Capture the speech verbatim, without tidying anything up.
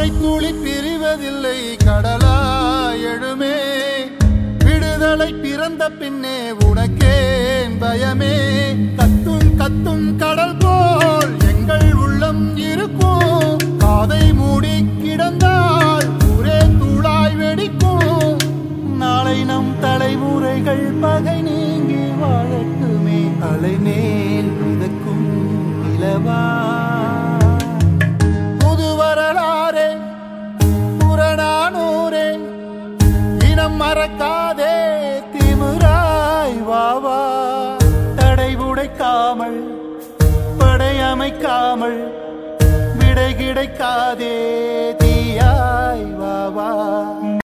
துளி பிரிவதில்லை கடலாய் எழுமே. விடுதலை பிறந்த பின்னே உனக்கேன் பயமே. கத்தும் கத்தும் கடல் போல் எங்கள் உள்ளம் இருக்கும். காதை மூடி கிடந்தால் ஒரே தூளாய் வெடிக்கும். நாளை நம் தலைமுறைகள் பகை நீங்கி வாழட்டுமே. அலைமேல் மிதக்கும் நிலவா புது வரலாறே புறநானூரே. இனம் மறக்காதே திமிராய் வாவா. தடை உடைக்காமல் படை அமைக்காமல் விடை கிடைக்காதே.